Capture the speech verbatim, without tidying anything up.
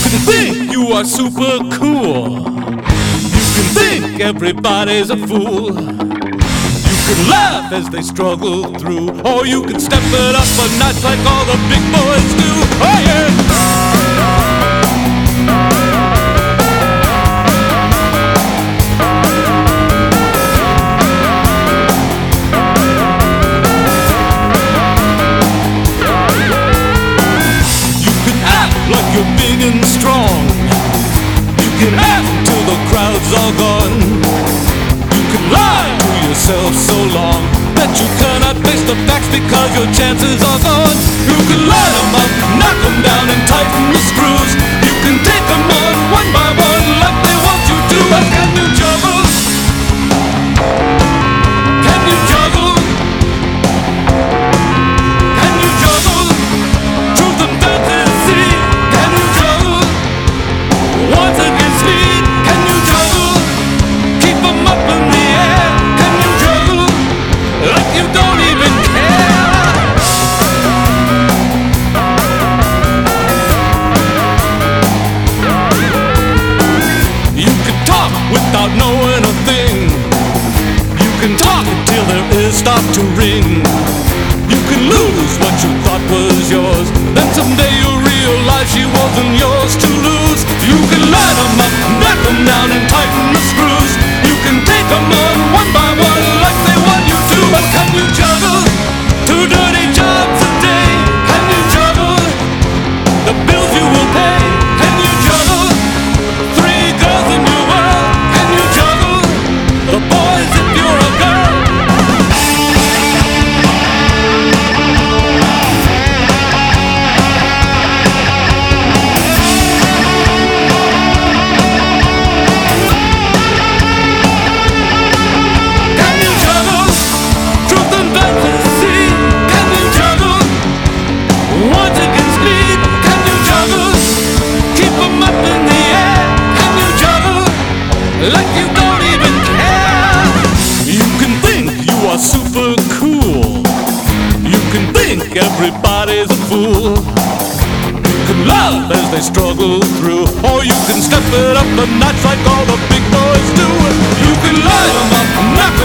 can think you are super cool. You can think everybody's a fool. You can laugh as they struggle through, or you can step it up a notch like all the big boys do. Oh yeah! Like you're big and strong. You can act till the crowds are gone. You can lie to yourself so long that you cannot face the facts because your chances are gone. You can line them up, knock them down and tighten the screws. You can take them on one by one like they want you to. But can you juggle? Can you juggle? Can you juggle truth and fantasy? Once against speed, can you juggle? Keep them up in the air. Can you juggle like you don't even care? You can talk without knowing a thing. You can talk until their ears start to ring. You can lose what you thought was yours, then someday you'll realize she wasn't yours to lose. You can line them up, knock them down and tighten the screws. You can take them on one by one like they want you to. But can you juggle two dirty jobs a day? Can you juggle the bills you will pay? Can you juggle three girls in your world? Can you juggle the boys if you're a girl? Like you don't even care. You can think you are super cool. You can think everybody's a fool. You can laugh as they struggle through, or you can step it up a notch like all the big boys do. You can line them up, knock